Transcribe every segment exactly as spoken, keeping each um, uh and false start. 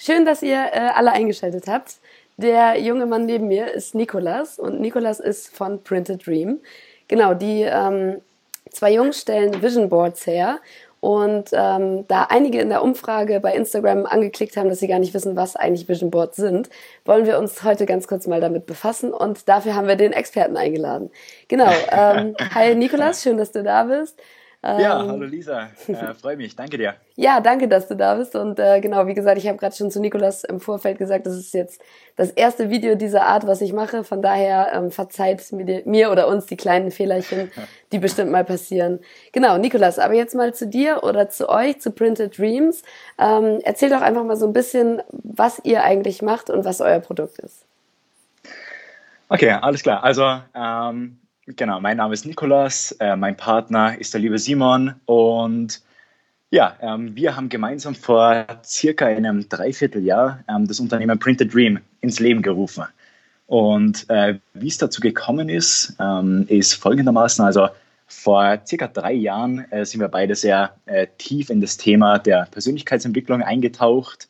Schön, dass ihr äh, alle eingeschaltet habt. Der junge Mann neben mir ist Nikolas und Nikolas ist von Printed Dream. Genau, die ähm, zwei Jungs stellen Vision Boards her und ähm, da einige in der Umfrage bei Instagram angeklickt haben, dass sie gar nicht wissen, was eigentlich Vision Boards sind, wollen wir uns heute ganz kurz mal damit befassen und dafür haben wir den Experten eingeladen. Genau, ähm, hi Nikolas, schön, dass du da bist. Ja, hallo Lisa, äh, freue mich, danke dir. Ja, danke, dass du da bist und äh, genau, wie gesagt, ich habe gerade schon zu Nikolas im Vorfeld gesagt, das ist jetzt das erste Video dieser Art, was ich mache, von daher ähm, verzeiht mir, mir oder uns die kleinen Fehlerchen, die bestimmt mal passieren. Genau, Nikolas, aber jetzt mal zu dir oder zu euch, zu Printed Dreams. Ähm, erzähl doch einfach mal so ein bisschen, was ihr eigentlich macht und was euer Produkt ist. Okay, alles klar, also ähm, genau, mein Name ist Nikolas, äh, mein Partner ist der liebe Simon und ja, ähm, wir haben gemeinsam vor circa einem Dreivierteljahr ähm, das Unternehmen Printed Dream ins Leben gerufen. Und äh, wie es dazu gekommen ist, ähm, ist folgendermaßen, also vor circa drei Jahren äh, sind wir beide sehr äh, tief in das Thema der Persönlichkeitsentwicklung eingetaucht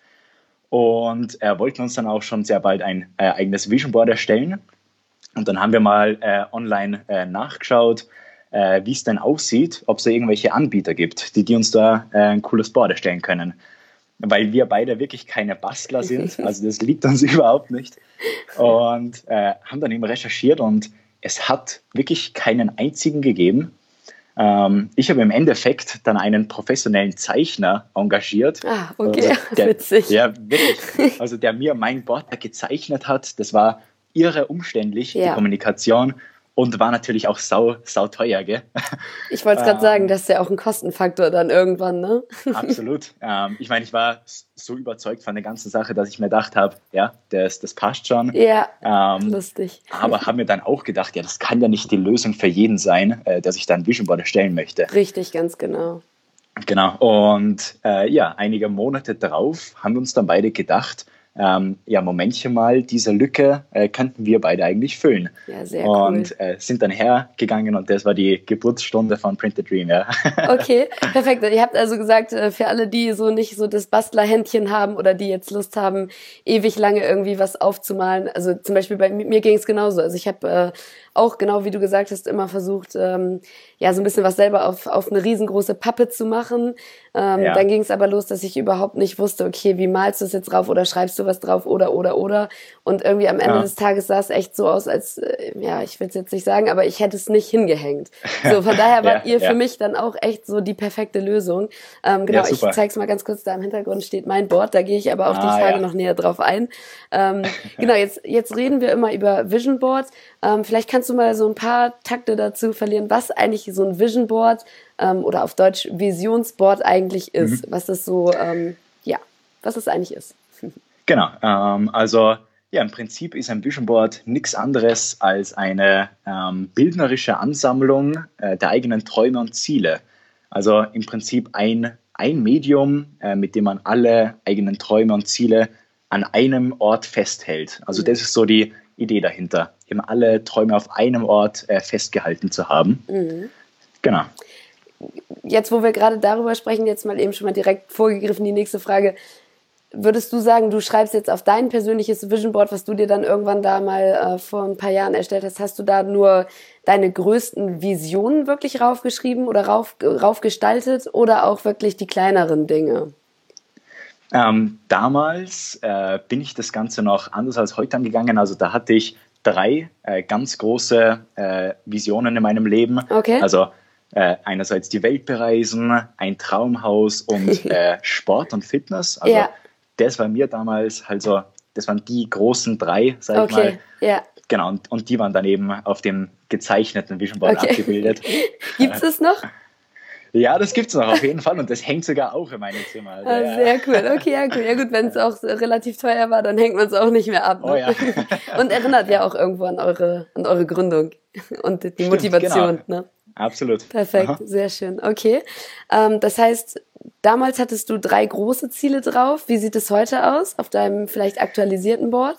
und äh, wollten uns dann auch schon sehr bald ein äh, eigenes Vision Board erstellen. Und dann haben wir mal äh, online äh, nachgeschaut, äh, wie es denn aussieht, ob es da irgendwelche Anbieter gibt, die, die uns da äh, ein cooles Board erstellen können. Weil wir beide wirklich keine Bastler sind, also das liegt uns überhaupt nicht. Und äh, haben dann eben recherchiert und es hat wirklich keinen einzigen gegeben. Ähm, ich habe im Endeffekt dann einen professionellen Zeichner engagiert. Ah, okay, also der, witzig. Ja, wirklich. Also der mir mein Board gezeichnet hat, das war irre umständlich, ja. die Kommunikation, und war natürlich auch sau, sau teuer, gell? Ich wollte es gerade ähm, sagen, das ist ja auch ein Kostenfaktor dann irgendwann, ne? Absolut. Ähm, ich meine, ich war so überzeugt von der ganzen Sache, dass ich mir gedacht habe, ja, das, das passt schon. Ja, ähm, lustig. Aber habe mir dann auch gedacht, ja, das kann ja nicht die Lösung für jeden sein, äh, dass ich dann ein Vision Board erstellen möchte. Richtig, ganz genau. Genau. Und äh, ja, einige Monate darauf haben wir uns dann beide gedacht, Ähm, ja, Momentchen mal, diese Lücke äh, könnten wir beide eigentlich füllen. Ja, sehr und cool. äh, sind dann hergegangen und das war die Geburtsstunde von Printed Dream. Ja. Okay, perfekt. Ihr habt also gesagt, für alle, die so nicht so das Bastlerhändchen haben oder die jetzt Lust haben, ewig lange irgendwie was aufzumalen. Also zum Beispiel bei mir ging es genauso. Also ich habe äh, auch, genau wie du gesagt hast, immer versucht, ähm, ja, so ein bisschen was selber auf, auf eine riesengroße Pappe zu machen. Ähm, Ja. Dann ging es aber los, dass ich überhaupt nicht wusste, okay, wie malst du es jetzt drauf oder schreibst du was drauf oder, oder, oder. Und irgendwie am Ende Ja. des Tages sah es echt so aus, als, äh, ja, ich will es jetzt nicht sagen, aber ich hätte es nicht hingehängt. So, von daher wart Ja, ihr für ja. mich dann auch echt so die perfekte Lösung. Ähm, genau, Ja, ich super. zeig's mal ganz kurz, da im Hintergrund steht mein Board, da gehe ich aber auf die Ah, Frage ja. noch näher drauf ein. Ähm, genau, jetzt, jetzt reden wir immer über Vision Boards. Ähm, vielleicht kannst du mal so ein paar Takte dazu verlieren, was eigentlich so ein Vision Board ähm, oder auf Deutsch Visionsboard eigentlich ist. Mhm. Was das so, ähm, ja, was es eigentlich ist. Genau, ähm, also ja, im Prinzip ist ein Vision Board nichts anderes als eine ähm, bildnerische Ansammlung äh, der eigenen Träume und Ziele. Also im Prinzip ein, ein Medium, äh, mit dem man alle eigenen Träume und Ziele an einem Ort festhält. Also Mhm. das ist so die Idee dahinter, eben alle Träume auf einem Ort äh, festgehalten zu haben. Mhm. Genau. Jetzt, wo wir gerade darüber sprechen, jetzt mal eben schon mal direkt vorgegriffen die nächste Frage. Würdest du sagen, du schreibst jetzt auf dein persönliches Vision Board, was du dir dann irgendwann da mal äh, vor ein paar Jahren erstellt hast, hast du da nur deine größten Visionen wirklich raufgeschrieben oder rauf, raufgestaltet oder auch wirklich die kleineren Dinge? Ähm, damals äh, bin ich das Ganze noch anders als heute angegangen. Also da hatte ich drei äh, ganz große äh, Visionen in meinem Leben. Okay. Also äh, einerseits die Welt bereisen, ein Traumhaus und äh, Sport und Fitness. Also Ja. das war mir damals, also das waren die großen drei, sag ich Okay, mal. ja. Genau, und, und die waren dann eben auf dem gezeichneten Vision Board Okay. abgebildet. Gibt es noch? Ja, das gibt's noch auf jeden Fall und das hängt sogar auch in meinem Zimmer. Also, Ah, ja. sehr cool. Okay, ja, cool. Ja gut, wenn es auch relativ teuer war, dann hängt man es auch nicht mehr ab. Ne? Oh ja. Und erinnert ja auch irgendwo an eure, an eure Gründung und die Stimmt, Motivation. genau. Ne? Absolut. Perfekt, Aha. sehr schön. Okay, ähm, das heißt, damals hattest du drei große Ziele drauf. Wie sieht es heute aus auf deinem vielleicht aktualisierten Board?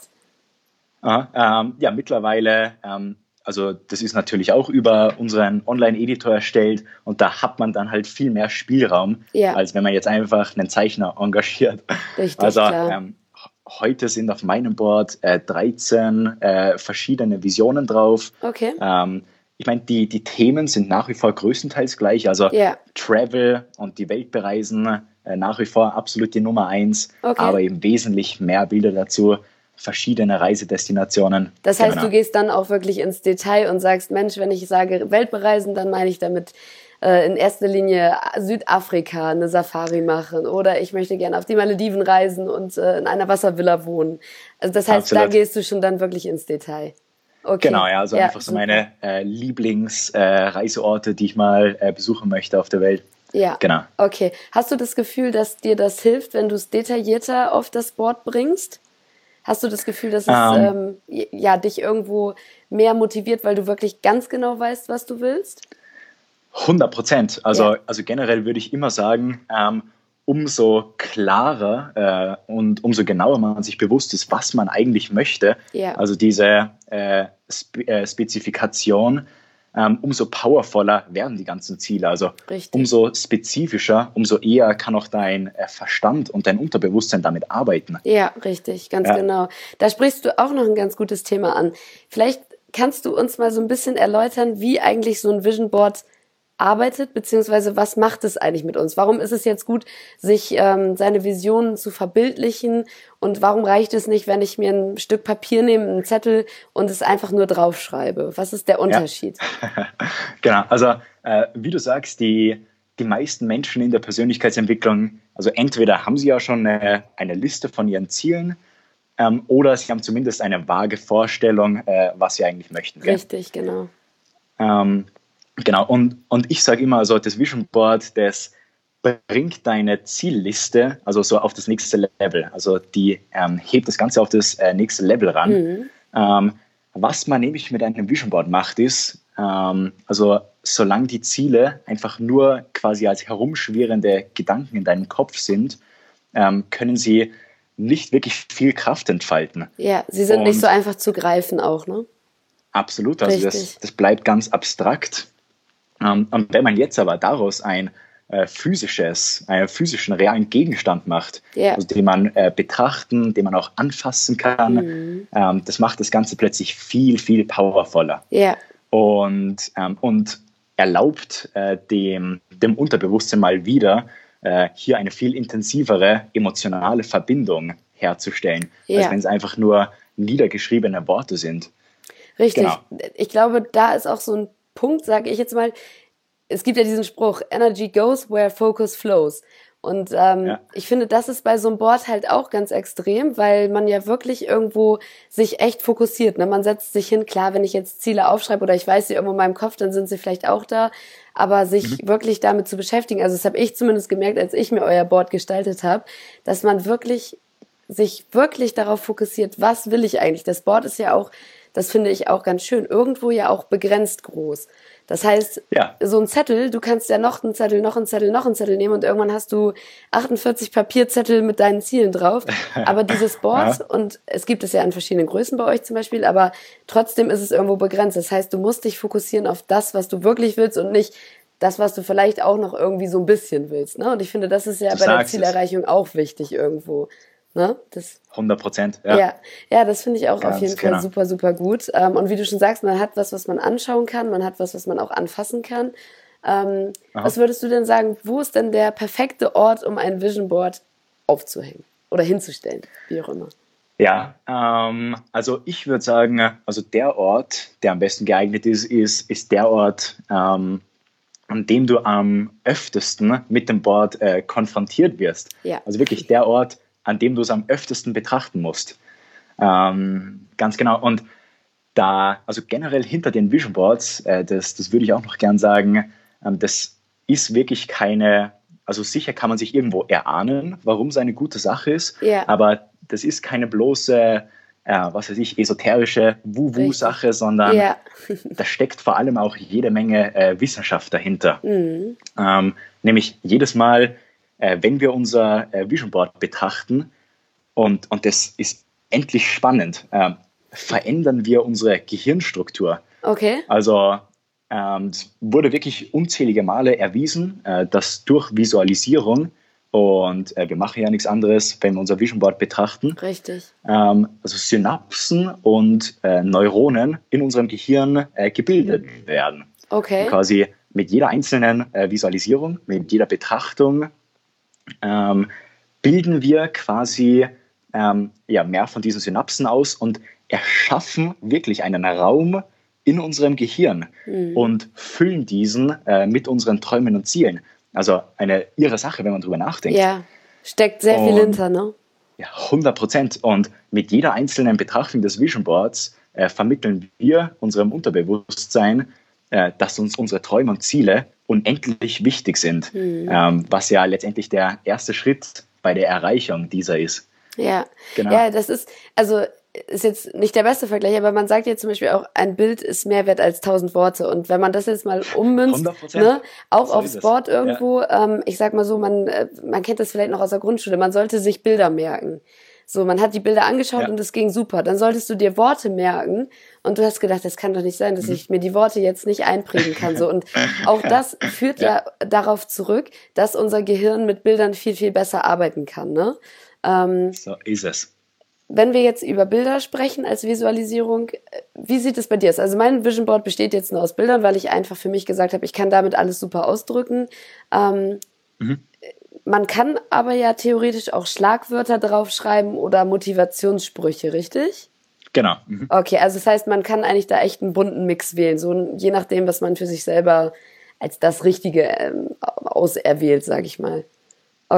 Aha, ähm, ja, mittlerweile, ähm, also das ist natürlich auch über unseren Online-Editor erstellt und da hat man dann halt viel mehr Spielraum, Ja. als wenn man jetzt einfach einen Zeichner engagiert. Richtig, Also klar. ähm, heute sind auf meinem Board äh, dreizehn äh, verschiedene Visionen drauf. Okay. Ähm, ich meine, die, die Themen sind nach wie vor größtenteils gleich. Also Ja. Travel und die Welt bereisen äh, nach wie vor absolut die Nummer eins, Okay. aber eben wesentlich mehr Bilder dazu, verschiedene Reisedestinationen. Das heißt, Genau. du gehst dann auch wirklich ins Detail und sagst, Mensch, wenn ich sage Welt bereisen, dann meine ich damit äh, in erster Linie Südafrika, eine Safari machen oder ich möchte gerne auf die Malediven reisen und äh, in einer Wasservilla wohnen. Also das heißt, Absolut. da gehst du schon dann wirklich ins Detail. Okay. Genau, ja, also Ja, einfach so super. meine äh, Lieblingsreiseorte, äh, die ich mal äh, besuchen möchte auf der Welt. Ja, Genau. okay. Hast du das Gefühl, dass dir das hilft, wenn du es detaillierter auf das Board bringst? Hast du das Gefühl, dass es Ähm, ähm, ja, dich irgendwo mehr motiviert, weil du wirklich ganz genau weißt, was du willst? hundert Prozent. Also, Ja. also generell würde ich immer sagen, ähm, umso klarer äh, und umso genauer man sich bewusst ist, was man eigentlich möchte, Ja. also diese äh, Spe äh, Spezifikation, ähm, umso powervoller werden die ganzen Ziele. Also Richtig. umso spezifischer, umso eher kann auch dein äh, Verstand und dein Unterbewusstsein damit arbeiten. Ja, richtig, ganz Ja. genau. Da sprichst du auch noch ein ganz gutes Thema an. Vielleicht kannst du uns mal so ein bisschen erläutern, wie eigentlich so ein Vision Board arbeitet, beziehungsweise was macht es eigentlich mit uns? Warum ist es jetzt gut, sich ähm, seine Visionen zu verbildlichen und warum reicht es nicht, wenn ich mir ein Stück Papier nehme, einen Zettel und es einfach nur draufschreibe? Was ist der Unterschied? Genau, also äh, wie du sagst, die, die meisten Menschen in der Persönlichkeitsentwicklung, also entweder haben sie ja schon eine, eine Liste von ihren Zielen ähm, oder sie haben zumindest eine vage Vorstellung, äh, was sie eigentlich möchten. Gell? Richtig, genau. Ähm, genau, und, und ich sage immer, also das Vision Board, das bringt deine Zielliste also so auf das nächste Level. Also die ähm, hebt das Ganze auf das äh, nächste Level ran. Mhm. Ähm, was man nämlich mit einem Vision Board macht, ist, ähm, also solange die Ziele einfach nur quasi als herumschwirrende Gedanken in deinem Kopf sind, ähm, können sie nicht wirklich viel Kraft entfalten. Ja, sie sind nicht Und so einfach zu greifen auch, ne? absolut, also das, Richtig. das bleibt ganz abstrakt. Ähm, und wenn man jetzt aber daraus ein äh, physisches, einen physischen, realen Gegenstand macht, Ja. also den man äh, betrachten, den man auch anfassen kann, Mhm. ähm, das macht das Ganze plötzlich viel, viel powervoller. Ja, Und, ähm, und erlaubt äh, dem, dem Unterbewusstsein mal wieder, äh, hier eine viel intensivere emotionale Verbindung herzustellen, Ja. als wenn es einfach nur niedergeschriebene Worte sind. richtig. Genau. Ich glaube, da ist auch so ein Punkt, sage ich jetzt mal, es gibt ja diesen Spruch, Energy goes where focus flows. Und ähm, Ja. ich finde, das ist bei so einem Board halt auch ganz extrem, weil man ja wirklich irgendwo sich echt fokussiert. Ne? Man setzt sich hin, klar, wenn ich jetzt Ziele aufschreibe oder ich weiß sie irgendwo in meinem Kopf, dann sind sie vielleicht auch da. Aber sich Mhm. wirklich damit zu beschäftigen, also das habe ich zumindest gemerkt, als ich mir euer Board gestaltet habe, dass man wirklich sich wirklich darauf fokussiert, was will ich eigentlich. Das Board ist ja auch, das finde ich auch ganz schön, irgendwo ja auch begrenzt groß. Das heißt, Ja. so ein Zettel, du kannst ja noch einen Zettel, noch einen Zettel, noch einen Zettel nehmen und irgendwann hast du achtundvierzig Papierzettel mit deinen Zielen drauf. Aber dieses Board, Ja. und es gibt es ja in verschiedenen Größen bei euch zum Beispiel, aber trotzdem ist es irgendwo begrenzt. Das heißt, du musst dich fokussieren auf das, was du wirklich willst und nicht das, was du vielleicht auch noch irgendwie so ein bisschen willst. Ne? Und ich finde, das ist ja Du bei der sagst es. Zielerreichung auch wichtig irgendwo. Ne? Das, hundert Prozent. ja. Ja. ja, das finde ich auch Ganz auf jeden Fall genau. super, super gut. Ähm, und wie du schon sagst, man hat was, was man anschauen kann, man hat was, was man auch anfassen kann. Ähm, Aha. was würdest du denn sagen, wo ist denn der perfekte Ort, um ein Vision Board aufzuhängen oder hinzustellen, wie auch immer? Ja, ähm, also ich würde sagen, also der Ort, der am besten geeignet ist, ist, ist der Ort, ähm, an dem du am öftesten mit dem Board äh, konfrontiert wirst. Ja. Also wirklich der Ort, an dem du es am öftesten betrachten musst. Ähm, ganz genau. Und da, also generell hinter den Vision Boards, äh, das, das würde ich auch noch gern sagen, ähm, das ist wirklich keine, also sicher kann man sich irgendwo erahnen, warum es eine gute Sache ist, Ja. aber das ist keine bloße, äh, was weiß ich, esoterische Wuhu-Sache, sondern Ja. da steckt vor allem auch jede Menge äh, Wissenschaft dahinter. Mhm. Ähm, nämlich jedes Mal, äh, wenn wir unser äh, Vision Board betrachten, und, und das ist endlich spannend, äh, verändern wir unsere Gehirnstruktur. Okay. Also ähm, es wurde wirklich unzählige Male erwiesen, äh, dass durch Visualisierung Und äh, wir machen ja nichts anderes, wenn wir unser Vision Board betrachten. Richtig. Ähm, also Synapsen und äh, Neuronen in unserem Gehirn äh, gebildet werden. Okay. Und quasi mit jeder einzelnen äh, Visualisierung, mit jeder Betrachtung ähm, bilden wir quasi ähm, ja, mehr von diesen Synapsen aus und erschaffen wirklich einen Raum in unserem Gehirn mhm. und füllen diesen äh, mit unseren Träumen und Zielen. Also eine irre Sache, wenn man drüber nachdenkt. Ja, steckt sehr viel und, hinter, ne? Ja, hundert Prozent. Und mit jeder einzelnen Betrachtung des Vision Boards äh, vermitteln wir unserem Unterbewusstsein, äh, dass uns unsere Träume und Ziele unendlich wichtig sind, mhm. ähm, was ja letztendlich der erste Schritt bei der Erreichung dieser ist. Ja, genau. Ja, das ist, also ist jetzt nicht der beste Vergleich, aber man sagt ja zum Beispiel auch, ein Bild ist mehr wert als tausend Worte. Und wenn man das jetzt mal ummünzt, ne, auch so aufs Board irgendwo, ja. ähm, ich sag mal so, man, äh, man kennt das vielleicht noch aus der Grundschule, man sollte sich Bilder merken. So, man hat die Bilder angeschaut ja. und es ging super. Dann solltest du dir Worte merken und du hast gedacht, das kann doch nicht sein, dass mhm. ich mir die Worte jetzt nicht einprägen kann. So, und auch das führt ja. ja darauf zurück, dass unser Gehirn mit Bildern viel, viel besser arbeiten kann, ne? Ähm, so ist es. Wenn wir jetzt über Bilder sprechen als Visualisierung, wie sieht es bei dir aus? Also mein Vision Board besteht jetzt nur aus Bildern, weil ich einfach für mich gesagt habe, ich kann damit alles super ausdrücken. Ähm, mhm. Man kann aber ja theoretisch auch Schlagwörter draufschreiben oder Motivationssprüche, richtig? Genau. Mhm. Okay, also das heißt, man kann eigentlich da echt einen bunten Mix wählen, so je nachdem, was man für sich selber als das Richtige ähm, auserwählt, sage ich mal. Okay.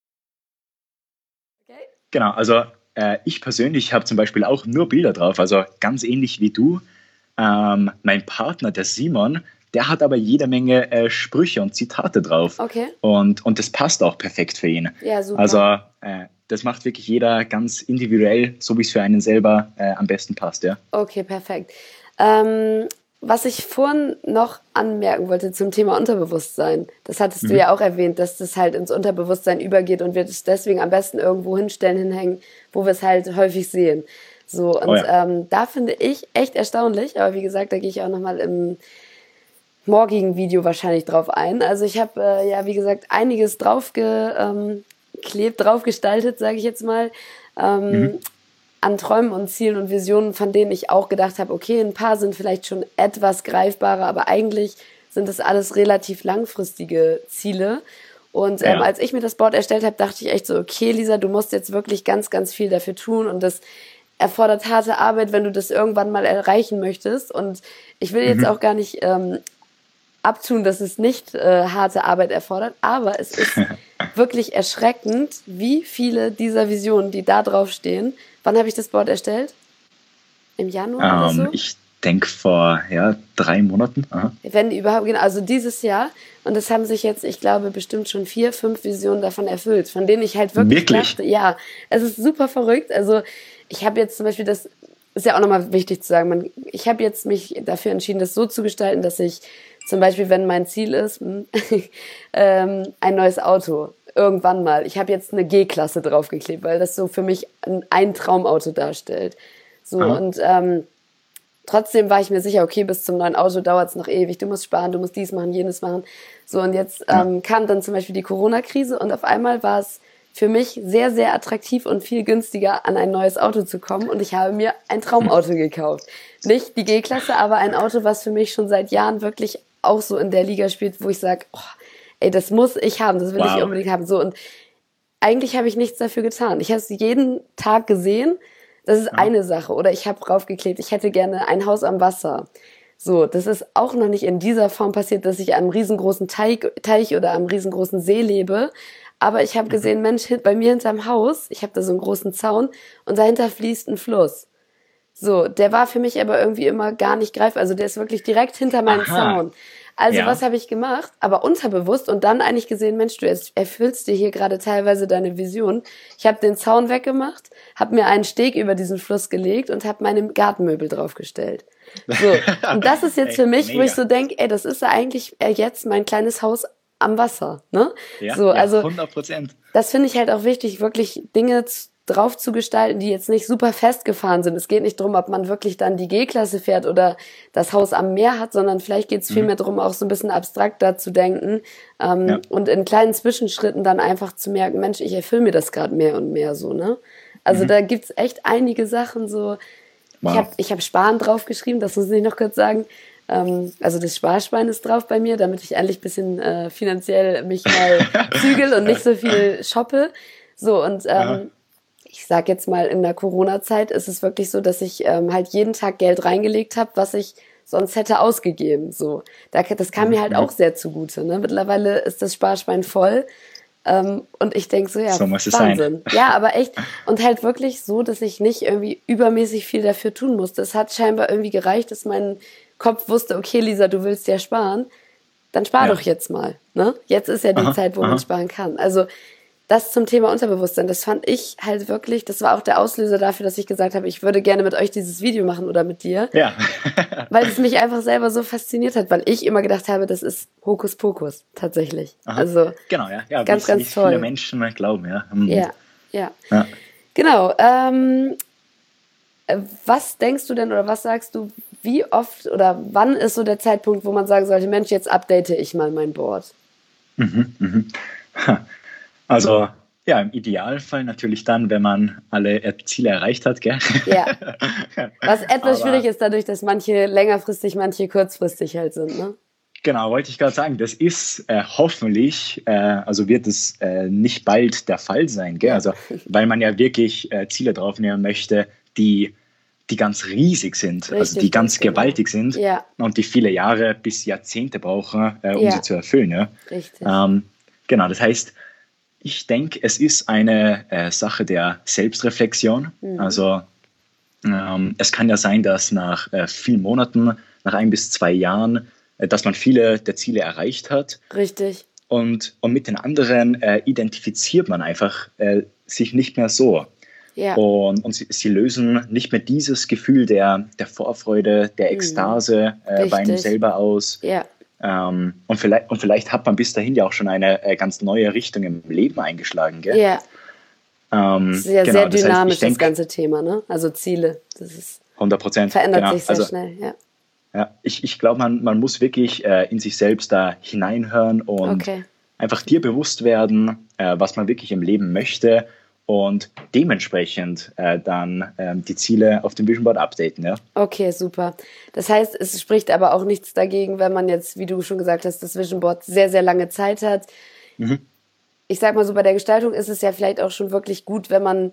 Genau, also äh, ich persönlich habe zum Beispiel auch nur Bilder drauf, also ganz ähnlich wie du. Ähm, mein Partner, der Simon, der hat aber jede Menge äh, Sprüche und Zitate drauf. Okay. Und, und das passt auch perfekt für ihn. Ja, super. Also äh, das macht wirklich jeder ganz individuell, so wie es für einen selber äh, am besten passt. Ja. Okay, perfekt. Ähm, was ich vorhin noch anmerken wollte zum Thema Unterbewusstsein, das hattest mhm. du ja auch erwähnt, dass das halt ins Unterbewusstsein übergeht und wir das deswegen am besten irgendwo hinstellen, hinhängen, wo wir es halt häufig sehen. So, und oh ja. ähm, da finde ich echt erstaunlich, aber wie gesagt, da gehe ich auch nochmal im morgigen Video wahrscheinlich drauf ein. Also ich habe äh, ja, wie gesagt, einiges draufgeklebt, ähm, draufgestaltet, sage ich jetzt mal, ähm, mhm. an Träumen und Zielen und Visionen, von denen ich auch gedacht habe, okay, ein paar sind vielleicht schon etwas greifbarer, aber eigentlich sind das alles relativ langfristige Ziele. Und ähm, ja. als ich mir das Board erstellt habe, dachte ich echt so, okay, Lisa, du musst jetzt wirklich ganz, ganz viel dafür tun und das erfordert harte Arbeit, wenn du das irgendwann mal erreichen möchtest. Und ich will jetzt mhm. auch gar nicht ähm, abtun, dass es nicht äh, harte Arbeit erfordert, aber es ist wirklich erschreckend, wie viele dieser Visionen, die da drauf stehen. Wann habe ich das Board erstellt? Im Januar um, oder so? Ich denke vor ja, drei Monaten. Aha. Wenn überhaupt, genau, also dieses Jahr. Und es haben sich jetzt, ich glaube, bestimmt schon vier, fünf Visionen davon erfüllt, von denen ich halt wirklich, wirklich? dachte, ja, es ist super verrückt. Also ich habe jetzt zum Beispiel, das ist ja auch nochmal wichtig zu sagen, man, ich habe jetzt mich dafür entschieden, das so zu gestalten, dass ich zum Beispiel, wenn mein Ziel ist, ähm, ein neues Auto, irgendwann mal. Ich habe jetzt eine G-Klasse draufgeklebt, weil das so für mich ein, ein Traumauto darstellt. So, Aha. und ähm, trotzdem war ich mir sicher, okay, bis zum neuen Auto dauert es noch ewig, du musst sparen, du musst dies machen, jenes machen. So, und jetzt ähm, ja. kam dann zum Beispiel die Corona-Krise und auf einmal war es für mich sehr, sehr attraktiv und viel günstiger, an ein neues Auto zu kommen. Und ich habe mir ein Traumauto gekauft. Nicht die G-Klasse, aber ein Auto, was für mich schon seit Jahren wirklich auch so in der Liga spielt, wo ich sage, oh, ey, das muss ich haben, das will wow. ich unbedingt haben. So, und eigentlich habe ich nichts dafür getan. Ich habe es jeden Tag gesehen. Das ist ja. eine Sache. Oder ich habe draufgeklebt, ich hätte gerne ein Haus am Wasser. So, das ist auch noch nicht in dieser Form passiert, dass ich an einem riesengroßen Teich, Teich oder am riesengroßen See lebe. Aber ich habe gesehen, Mensch, bei mir hinterm Haus, ich habe da so einen großen Zaun und dahinter fließt ein Fluss. So, der war für mich aber irgendwie immer gar nicht greifbar. Also der ist wirklich direkt hinter meinem Aha. Zaun. Also ja. was habe ich gemacht? Aber unterbewusst und dann eigentlich gesehen, Mensch, du erfüllst dir hier gerade teilweise deine Vision. Ich habe den Zaun weggemacht, habe mir einen Steg über diesen Fluss gelegt und habe meine Gartenmöbel draufgestellt. So, und das ist jetzt für mich, ey, wo ich so denke, ey, das ist ja eigentlich jetzt mein kleines Haus am Wasser, ne? Ja, so, also hundert Prozent. Das finde ich halt auch wichtig, wirklich Dinge drauf zu gestalten, die jetzt nicht super festgefahren sind. Es geht nicht darum, ob man wirklich dann die G-Klasse fährt oder das Haus am Meer hat, sondern vielleicht geht es Mhm. vielmehr darum, auch so ein bisschen abstrakter zu denken ähm, Ja. und in kleinen Zwischenschritten dann einfach zu merken, Mensch, ich erfülle mir das gerade mehr und mehr so, ne? Also Mhm. da gibt's echt einige Sachen so. Wow. Ich habe ich hab Sparen draufgeschrieben, das muss ich noch kurz sagen. Ähm, also das Sparschwein ist drauf bei mir, damit ich endlich ein bisschen äh, finanziell mich mal zügel und nicht so viel shoppe. So, und Aha. ähm, ich sag jetzt mal, in der Corona-Zeit ist es wirklich so, dass ich ähm, halt jeden Tag Geld reingelegt habe, was ich sonst hätte ausgegeben. So, da, das kam mir halt Mhm. auch sehr zugute. Ne? Mittlerweile ist das Sparschwein voll. Ähm, und ich denk so, ja, So muss es sein. Wahnsinn. Ja, aber echt. Und halt wirklich so, dass ich nicht irgendwie übermäßig viel dafür tun musste. Es hat scheinbar irgendwie gereicht, dass mein Kopf wusste, okay, Lisa, du willst ja sparen. Dann spar Ja. doch jetzt mal. Ne? Jetzt ist ja die Aha, Zeit, wo man aha. sparen kann. Also das zum Thema Unterbewusstsein, das fand ich halt wirklich, das war auch der Auslöser dafür, dass ich gesagt habe, ich würde gerne mit euch dieses Video machen oder mit dir, Ja. weil es mich einfach selber so fasziniert hat, weil ich immer gedacht habe, das ist Hokuspokus, tatsächlich. Aha. Also Genau, ja. ja ganz, wie, ganz wie toll. viele Menschen glauben, ja. Mhm. Ja, ja. Ja. Genau. Ähm, äh, was denkst du denn oder was sagst du, wie oft oder wann ist so der Zeitpunkt, wo man sagen sollte, Mensch, jetzt update ich mal mein Board? Mhm, mhm. Ha. Also, ja, im Idealfall natürlich dann, wenn man alle äh, Ziele erreicht hat, gell? Ja. Was etwas Aber- schwierig ist dadurch, dass manche längerfristig, manche kurzfristig halt sind, ne? Genau, wollte ich gerade sagen, das ist äh, hoffentlich, äh, also wird es äh, nicht bald der Fall sein, gell? Ja. Also, weil man ja wirklich äh, Ziele draufnehmen möchte, die, die ganz riesig sind, also Richtig, die ganz genau. gewaltig sind Ja. und die viele Jahre bis Jahrzehnte brauchen, äh, um Ja. sie zu erfüllen. Ja? Richtig. Ähm, genau, das heißt, ich denke, es ist eine äh, Sache der Selbstreflexion. Mhm. Also ähm, es kann ja sein, dass nach äh, vielen Monaten, nach ein bis zwei Jahren, äh, dass man viele der Ziele erreicht hat. Richtig. Und, und mit den anderen äh, identifiziert man einfach äh, sich nicht mehr so. Ja. Und, und sie, sie lösen nicht mehr dieses Gefühl der, der Vorfreude, der Ekstase äh, bei einem Richtig. selber aus. Ja. Ähm, und, vielleicht, und vielleicht hat man bis dahin ja auch schon eine äh, ganz neue Richtung im Leben eingeschlagen. Gell? Ja. Ähm, Das ist ja genau, sehr das heißt, dynamisch, ich denk, das ganze Thema, ne? Also Ziele. Das ist, hundert Prozent. verändert Genau. sich sehr Also, schnell, ja. ja, ich ich glaube, man, man muss wirklich äh, in sich selbst da hineinhören und Okay. einfach dir bewusst werden, äh, was man wirklich im Leben möchte und dementsprechend äh, dann ähm, die Ziele auf dem Vision Board updaten. Ja? Okay, super. Das heißt, es spricht aber auch nichts dagegen, wenn man jetzt, wie du schon gesagt hast, das Vision Board sehr, sehr lange Zeit hat. Mhm. Ich sag mal so, bei der Gestaltung ist es ja vielleicht auch schon wirklich gut, wenn man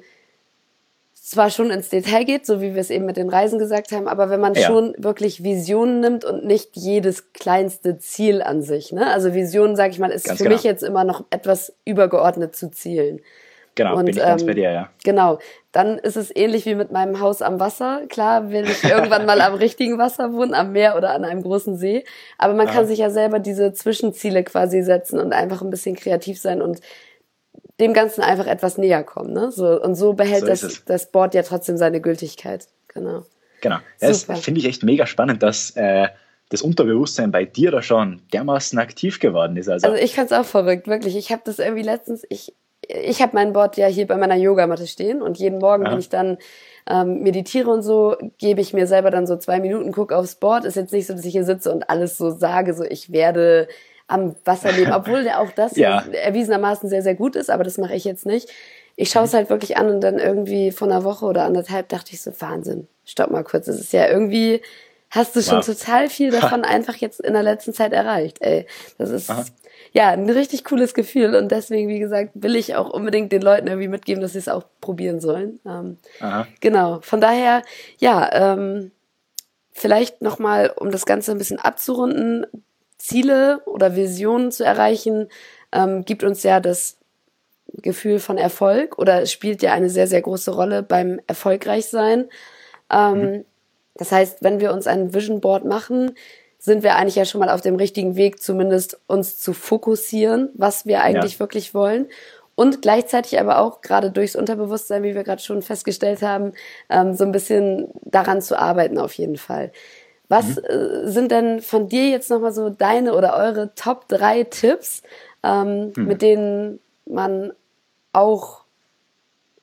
zwar schon ins Detail geht, so wie wir es eben mit den Reisen gesagt haben, aber wenn man Ja. schon wirklich Visionen nimmt und nicht jedes kleinste Ziel an sich. Ne? Also Visionen, sag ich mal, ist Ganz für genau. mich jetzt immer noch etwas übergeordnet zu Zielen. Genau, Und, bin ich ganz ähm, bei dir, ja. Genau, dann ist es ähnlich wie mit meinem Haus am Wasser. Klar will ich irgendwann mal am richtigen Wasser wohnen, am Meer oder an einem großen See. Aber man Aha. kann sich ja selber diese Zwischenziele quasi setzen und einfach ein bisschen kreativ sein und dem Ganzen einfach etwas näher kommen. Ne? So, und so behält So das, ist es. das Board ja trotzdem seine Gültigkeit. Genau. Genau. Das Super. finde ich echt mega spannend, dass äh, das Unterbewusstsein bei dir da schon dermaßen aktiv geworden ist. Also, Also ich fand's auch verrückt, wirklich. Ich habe das irgendwie letztens, ich, ich habe mein Board ja hier bei meiner Yogamatte stehen und jeden Morgen, Aha. wenn ich dann ähm, meditiere und so, gebe ich mir selber dann so zwei Minuten, gucke aufs Board. Ist jetzt nicht so, dass ich hier sitze und alles so sage, so ich werde am Wasser leben, obwohl der auch das Ja. erwiesenermaßen sehr, sehr gut ist, aber das mache ich jetzt nicht. Ich schaue es halt wirklich an und dann irgendwie vor einer Woche oder anderthalb dachte ich so, Wahnsinn, stopp mal kurz, das ist ja irgendwie, hast du schon Wow. total viel davon einfach jetzt in der letzten Zeit erreicht, ey. Das ist, Aha. ja, ein richtig cooles Gefühl und deswegen, wie gesagt, will ich auch unbedingt den Leuten irgendwie mitgeben, dass sie es auch probieren sollen. Ähm, Aha. genau, von daher, ja, ähm, vielleicht nochmal, um das Ganze ein bisschen abzurunden, Ziele oder Visionen zu erreichen, ähm, gibt uns ja das Gefühl von Erfolg oder spielt ja eine sehr, sehr große Rolle beim Erfolgreichsein. Ähm, Mhm. Das heißt, wenn wir uns ein Vision Board machen, sind wir eigentlich ja schon mal auf dem richtigen Weg, zumindest uns zu fokussieren, was wir eigentlich Ja. wirklich wollen. Und gleichzeitig aber auch, gerade durchs Unterbewusstsein, wie wir gerade schon festgestellt haben, ähm, so ein bisschen daran zu arbeiten auf jeden Fall. Was Mhm. äh, sind denn von dir jetzt nochmal so deine oder eure Top drei Tipps, ähm, Mhm. mit denen man auch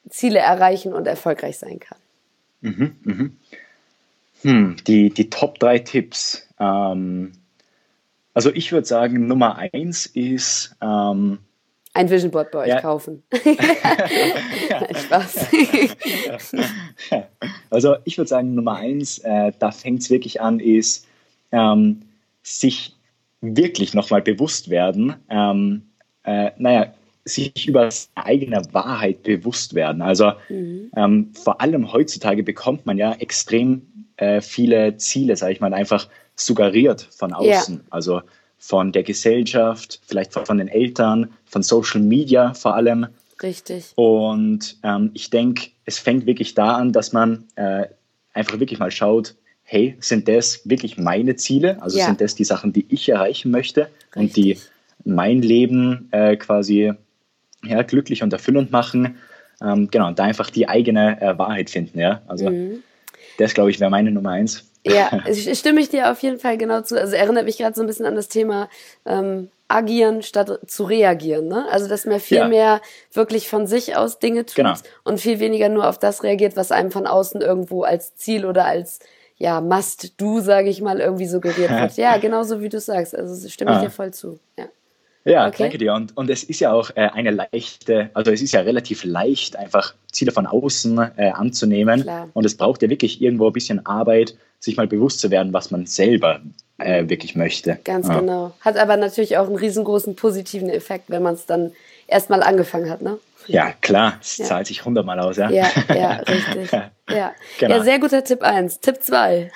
Ziele erreichen und erfolgreich sein kann. Mhm, mhm. Hm, die, die Top drei Tipps. Ähm, also ich würde sagen, Nummer eins ist, ähm, Ein Vision Board bei euch ja, kaufen. Spaß. also ich würde sagen, Nummer eins, äh, da fängt es wirklich an, ist ähm, sich wirklich nochmal bewusst werden, ähm, äh, naja, sich über seine eigene Wahrheit bewusst werden. Also Mhm. ähm, vor allem heutzutage bekommt man ja extrem äh, viele Ziele, sage ich mal, einfach suggeriert von Ja, außen. Also von der Gesellschaft, vielleicht von den Eltern, von Social Media vor allem. richtig. Und ähm, ich denke, es fängt wirklich da an, dass man äh, einfach wirklich mal schaut, hey, sind das wirklich meine Ziele? Also Ja, sind das die Sachen, die ich erreichen möchte und die richtig. mein Leben äh, quasi ja, glücklich und erfüllend machen? Ähm, genau, und da einfach die eigene äh, Wahrheit finden. Ja? Also Mhm. das, glaube ich, wäre meine Nummer eins. Ja, ich- stimme ich dir auf jeden Fall genau zu. Also erinnert mich gerade so ein bisschen an das Thema ähm, agieren statt zu reagieren. Ne? Also dass man viel Ja, mehr wirklich von sich aus Dinge tut genau. und viel weniger nur auf das reagiert, was einem von außen irgendwo als Ziel oder als ja Must-Do, sage ich mal, irgendwie suggeriert wird. Ja, genauso wie du sagst. Also stimme ich dir Ah. voll zu. Ja. Ja, Okay. danke dir. Und, und es ist ja auch äh, eine leichte, also es ist ja relativ leicht, einfach Ziele von außen äh, anzunehmen. Klar. Und es braucht ja wirklich irgendwo ein bisschen Arbeit, sich mal bewusst zu werden, was man selber äh, wirklich möchte. Ganz Ja, genau. Hat aber natürlich auch einen riesengroßen positiven Effekt, wenn man es dann erstmal angefangen hat, ne? ja klar, es Ja. zahlt sich hundertmal aus, ja. Ja, ja, richtig. Ja. Ja, Genau. sehr guter Tipp eins. Tipp zwei.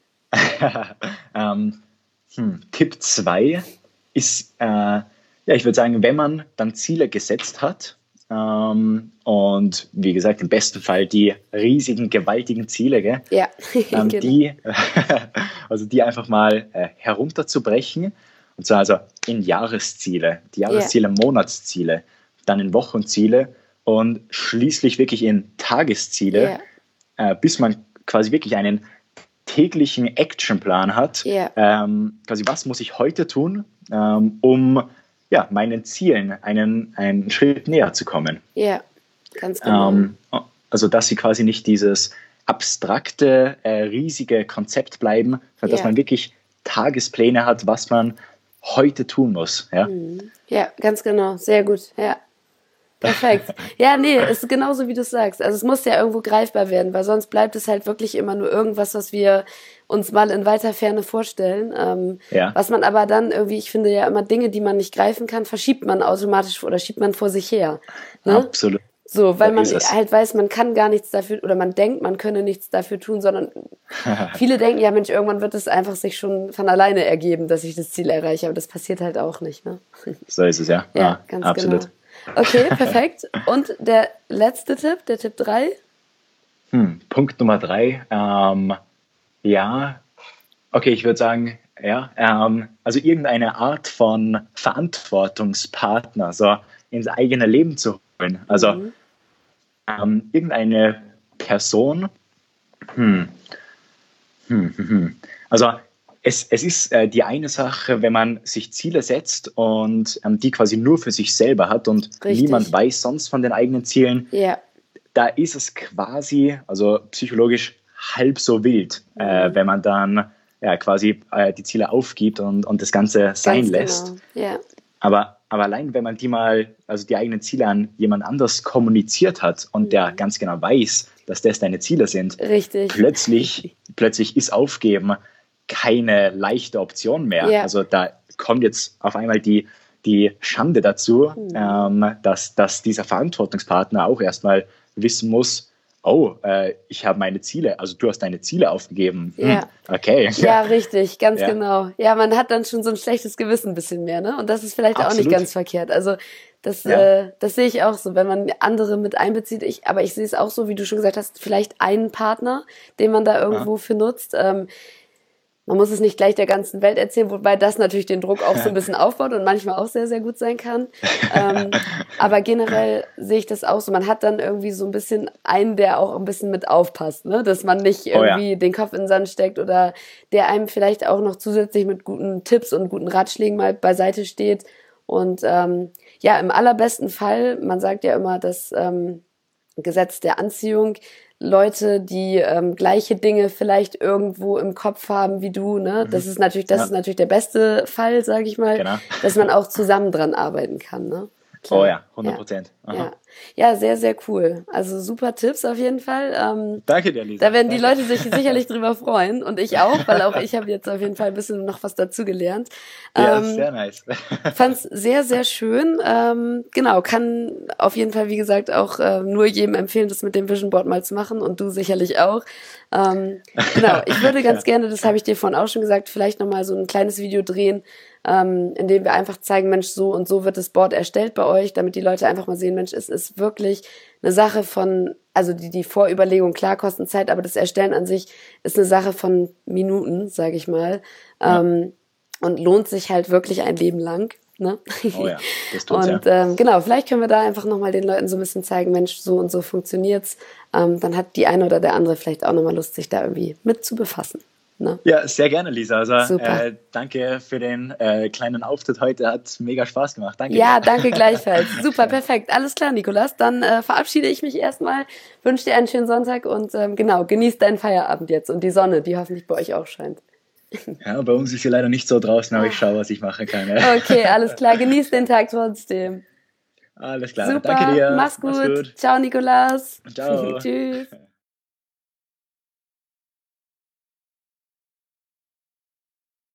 ähm, hm, Tipp zwei ist, äh, ja, ich würde sagen, wenn man dann Ziele gesetzt hat ähm, und wie gesagt, im besten Fall die riesigen, gewaltigen Ziele, gell, Ja, ähm, genau. die, also die einfach mal äh, herunterzubrechen. Und zwar also in Jahresziele, die Ja, Jahresziele, Monatsziele, dann in Wochenziele und schließlich wirklich in Tagesziele, ja, äh, bis man quasi wirklich einen täglichen Actionplan hat. ja, Ähm, quasi, was muss ich heute tun, ähm, um ja, meinen Zielen einen, einen Schritt näher zu kommen. ja, ganz genau. Ähm, also, dass sie quasi nicht dieses abstrakte, äh, riesige Konzept bleiben, sondern dass Ja, man wirklich Tagespläne hat, was man heute tun muss. Ja, mhm. Ja, ganz genau. Sehr gut. Ja, perfekt. Ja, nee, es ist genauso, wie du sagst. Also es muss ja irgendwo greifbar werden, weil sonst bleibt es halt wirklich immer nur irgendwas, was wir uns mal in weiter Ferne vorstellen. Ähm, ja, was man aber dann irgendwie, ich finde ja immer Dinge, die man nicht greifen kann, verschiebt man automatisch oder schiebt man vor sich her. Ne? absolut. So, So weil man ist es. halt weiß, man kann gar nichts dafür oder man denkt, man könne nichts dafür tun, sondern viele denken, ja Mensch, irgendwann wird es einfach sich schon von alleine ergeben, dass ich das Ziel erreiche, aber das passiert halt auch nicht, ne? So ist es, ja. Ja, ja ganz genau. absolut. Okay, perfekt. Und der letzte Tipp, der Tipp drei. Hm, Punkt Nummer drei. Ähm, ja, okay, ich würde sagen, ja, ähm, also irgendeine Art von Verantwortungspartner so ins eigene Leben zu holen. Also Mhm. ähm, irgendeine Person, hm, hm, hm, hm. Also es, es ist äh, die eine Sache, wenn man sich Ziele setzt und ähm, die quasi nur für sich selber hat und niemand Richtig. weiß sonst von den eigenen Zielen, Ja. da ist es quasi, also psychologisch halb so wild, äh, Mhm. wenn man dann ja, quasi äh, die Ziele aufgibt und, und das Ganze sein Ganz lässt. genau. Ja. Aber, aber allein, wenn man die mal, also die eigenen Ziele an jemand anders kommuniziert hat und der Mhm. ganz genau weiß, dass das deine Ziele sind, Richtig. plötzlich, plötzlich ist Aufgeben keine leichte Option mehr. Ja. Also da kommt jetzt auf einmal die, die Schande dazu, Mhm. ähm, dass, dass dieser Verantwortungspartner auch erstmal wissen muss, oh, äh, ich habe meine Ziele, also du hast deine Ziele aufgegeben. Hm, Ja. okay. Ja, richtig, ganz Ja, genau. Ja, man hat dann schon so ein schlechtes Gewissen ein bisschen mehr, ne? Und das ist vielleicht auch nicht absolut. ganz verkehrt. Also das, Ja, äh, das sehe ich auch so, wenn man andere mit einbezieht. Ich, aber ich sehe es auch so, wie du schon gesagt hast, vielleicht einen Partner, den man da aha. irgendwo für nutzt. Ähm, man muss es nicht gleich der ganzen Welt erzählen, wobei das natürlich den Druck auch so ein bisschen aufbaut und manchmal auch sehr, sehr gut sein kann. Ähm, aber generell sehe ich das auch so. Man hat dann irgendwie so ein bisschen einen, der auch ein bisschen mit aufpasst, ne? Dass man nicht Oh ja, irgendwie den Kopf in den Sand steckt oder der einem vielleicht auch noch zusätzlich mit guten Tipps und guten Ratschlägen mal beiseite steht. Und ähm, ja, im allerbesten Fall, man sagt ja immer, dass ähm, Gesetz der Anziehung. Leute, die ähm, gleiche Dinge vielleicht irgendwo im Kopf haben wie du, ne? Das ist natürlich, das Ja. ist natürlich der beste Fall, sage ich mal, Genau. dass man auch zusammen dran arbeiten kann, ne? Klar. Oh ja, hundert Prozent. Ja. Ja. ja, sehr, sehr cool. Also super Tipps auf jeden Fall. Ähm, Danke dir, Lisa. Da werden die Danke. Leute sich sicherlich drüber freuen und ich auch, weil auch ich habe jetzt auf jeden Fall ein bisschen noch was dazugelernt. Ja, ähm, sehr nice. Fand's sehr, sehr schön. Ähm, genau, kann auf jeden Fall, wie gesagt, auch äh, nur jedem empfehlen, das mit dem Vision Board mal zu machen und du sicherlich auch. Ähm, genau, ich würde ganz gerne, das habe ich dir vorhin auch schon gesagt, vielleicht nochmal so ein kleines Video drehen, ähm, in dem wir einfach zeigen, Mensch, so und so wird das Board erstellt bei euch, damit die Leute einfach mal sehen, Mensch, es ist wirklich eine Sache von, also die, die Vorüberlegung, klar, kosten Zeit, aber das Erstellen an sich ist eine Sache von Minuten, sage ich mal. Ja. Ähm, und lohnt sich halt wirklich ein Leben lang. Ne? Oh ja, das tut's, und ja. ähm, genau, vielleicht können wir da einfach nochmal den Leuten so ein bisschen zeigen, Mensch, so und so funktioniert's. Ähm, dann hat die eine oder der andere vielleicht auch nochmal Lust, sich da irgendwie mit zu befassen. Ne? Ja, sehr gerne, Lisa. Also Super. äh, danke für den äh, kleinen Auftritt heute. Hat mega Spaß gemacht. Danke Ja, dir. danke gleichfalls. Super, perfekt. Alles klar, Nikolas. Dann äh, verabschiede ich mich erstmal, wünsche dir einen schönen Sonntag und ähm, genau, genießt deinen Feierabend jetzt und die Sonne, die hoffentlich bei euch auch scheint. Ja, bei uns ist sie leider nicht so draußen, aber ich schaue, was ich machen kann. Ja. Okay, alles klar. Genießt den Tag trotzdem. Alles klar. Super, Danke dir. mach's gut. Mach's gut. Ciao, Nikolas. Ciao. Tschüss.